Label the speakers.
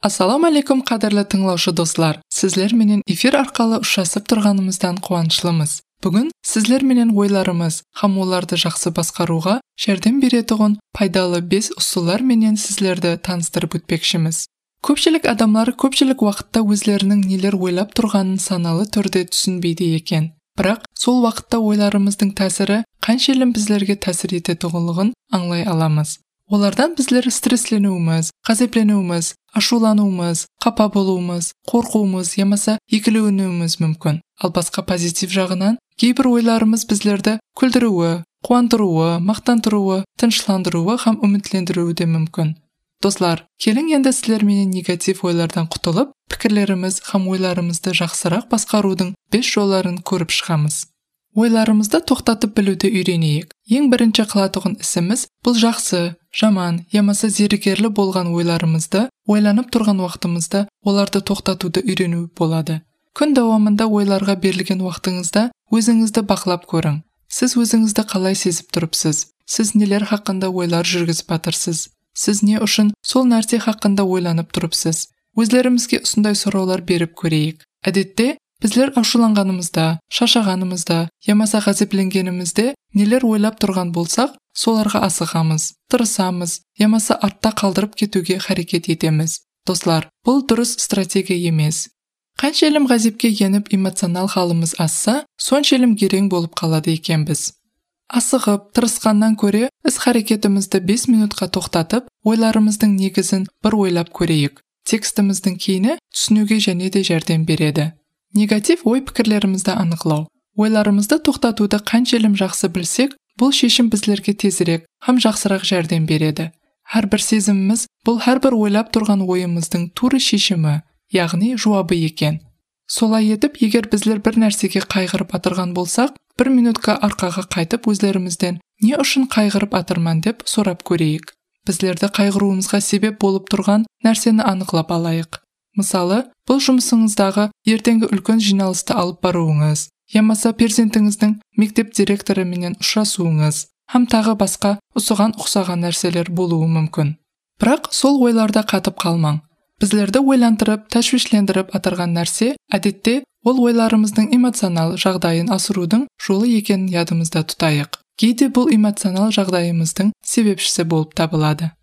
Speaker 1: Ассаламу алейкум, қадірлі тыңлаушы достар. Сізлер менен эфир арқалы ұшасып тұрғанымыздан қуанышлымыз. Бүгін сізлер менен ойларымыз, һәм оларды жақсы басқаруға жәрдем беретұғын пайдалы 5 ұсулар менен сізлерді таныстырып өтпекшіміз. Көпшілік адамдар көпшілік уақытта өзлерінің нелер ойлап тұрғанын саналы түрде түсінбейді екен. Бірақ сол уақытта ойларымыздың тәсірі қаншелім біздерге тәсір ететұғынлығын аңлай аламыз. Олардан біздер стрессленуіміз, ғазепленуіміз, ашулануымыз, қапа болуымыз, қорқуымыз, ямаса екіленуіміз мүмкін. Ал басқа позитив жағынан, кейбір ойларымыз біздерді күлдіруі, қуантыруы, мақтандыруы, тыныштандыруы һәм үмітлендіруі де мүмкін. Достар, келің енді сіздер менен негатив ойлардан құтылып, пікірлеріміз һәм ойларымызды жақсырақ басқарудың 5 жолдарын көріп шығамыз. Ойларымызды тоқтатып білуді үйренейік. Ең бірінші қылатұғын ісіміз бұл жақсы, жаман, ямаса зерігерлі болған ойларымызды, ойланып тұрған уақытымызда оларды тоқтатуды үйрену болады. Күн дауамында ойларға берілген уақытыңызда өзіңізді бақылап көрің. Сіз өзіңізді қалай сезіп тұрыпсыз? Сіз нелер хақында ойлар жүргізіп атырсыз? Сіз не үшін сол нәрсе хақында ойланып тұрыпсыз? Өзлерімізге осындай сұраулар беріп көрейік. Әдетте біздер ашуланғанымызда, шаршағанымызда, ямаса ғазепленгенімізде нелер ойлап тұрған болсақ, соларға асығамыз, тырысамыз, ямаса артта қалдырып кетуге харекет етеміз. Достар, бұл дұрыс стратегия емес. Қаншелім ғазепке еніп эмоционал халымыз асса, соншелім керең болып қалады екенбіз. Асығып, тырысқаннан көре, іс-харекетімізді 5 минутқа тоқтатып, ойларымыздың негізін бір ойлап көрейік. Текстіміздің кейіні түсінуге және де жәрдем береді. Негатив ой пікірлерімізді анықлау. Ойларымызды тоқтатуды қаншелім жақсы білсек, бұл шешім біздерге тезірек һәм жақсырақ жәрдем береді. Әрбір сезіміміз бұл әрбір ойлап тұрған ойымыздың туры шешімі, яғни жауабы екен. Солай етіп, егер біздер бір нәрсеге қайғырып атырған болсақ, 1 минутқа арқаға қайтып өзлерімізден не үшін қайғырып атырман деп сұрап көрейік. Біздерді қайғыруымызға себеп болып тұрған нәрсені анықлап алайық. Мысалы, бұл жұмысыңыздағы ертеңгі үлкен жиналысты алып баруыңыз, ямаса перзентіңіздің мектеп директоры менен ұшырасуыңыз, һәм тағы басқа осыған ұқсаған нәрселер болуы мүмкін. Бірақ сол ойларда қатып қалмаң. Біздерді ойландырып, тәшвишлендіріп атырған нәрсе, әдетте ол ойларымыздың эмоционал жағдайын асырудың жолы екенін ядымызда тұтайық. Кейде бұл эмоционал жағдайымыздың себепшісі болып табылады.